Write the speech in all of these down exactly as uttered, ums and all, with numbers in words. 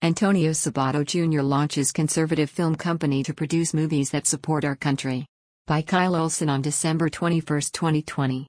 Antonio Sabato Junior launches conservative film company to produce movies that support our country. By Kyle Olson on December twenty-first, twenty twenty.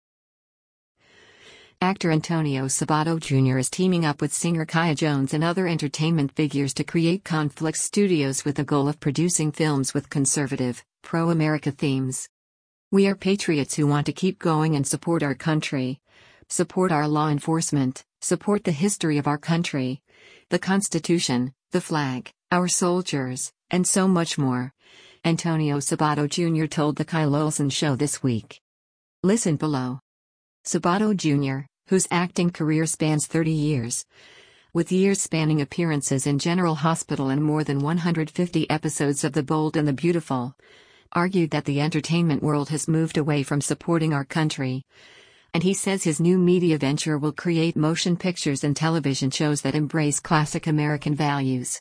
Actor Antonio Sabato Junior is teaming up with singer Kaya Jones and other entertainment figures to create Conflix Studios with the goal of producing films with conservative, pro-America themes. We are patriots who want to keep going and support our country. Support our law enforcement, support the history of our country, the Constitution, the flag, our soldiers, and so much more. Antonio Sabato Junior told the Kyle Olson Show this week. Listen below. Sabato Junior, whose acting career spans thirty years, with years spanning appearances in General Hospital and more than one hundred fifty episodes of The Bold and the Beautiful, argued that the entertainment world has moved away from supporting our country. And he says his new media venture will create motion pictures and television shows that embrace classic American values.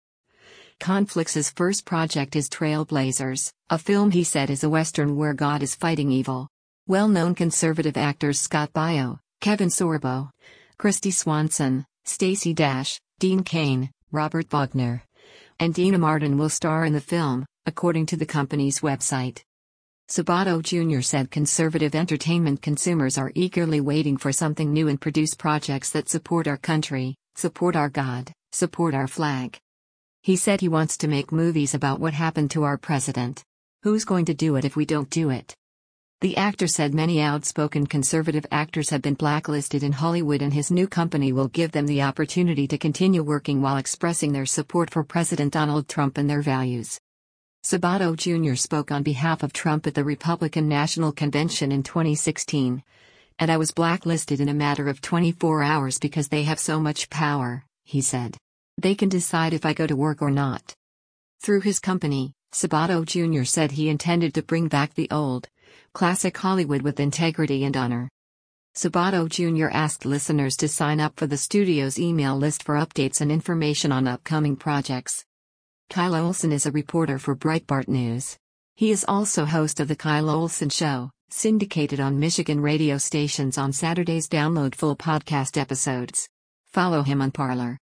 Conflix's first project is Trailblazers, a film he said is a Western where God is fighting evil. Well-known conservative actors Scott Baio, Kevin Sorbo, Christy Swanson, Stacey Dash, Dean Cain, Robert Wagner, and Dina Martin will star in the film, according to the company's website. Sabato Junior said conservative entertainment consumers are eagerly waiting for something new and produce projects that support our country, support our God, support our flag. He said he wants to make movies about what happened to our president. Who's going to do it if we don't do it? The actor said many outspoken conservative actors have been blacklisted in Hollywood and his new company will give them the opportunity to continue working while expressing their support for President Donald Trump and their values. Sabato Junior spoke on behalf of Trump at the Republican National Convention in twenty sixteen. And I was blacklisted in a matter of twenty-four hours because they have so much power, he said. They can decide if I go to work or not. Through his company, Sabato Junior said he intended to bring back the old, classic Hollywood with integrity and honor. Sabato Junior asked listeners to sign up for the studio's email list for updates and information on upcoming projects. Kyle Olson is a reporter for Breitbart News. He is also host of The Kyle Olson Show, syndicated on Michigan radio stations on Saturdays. Download full podcast episodes. Follow him on Parler.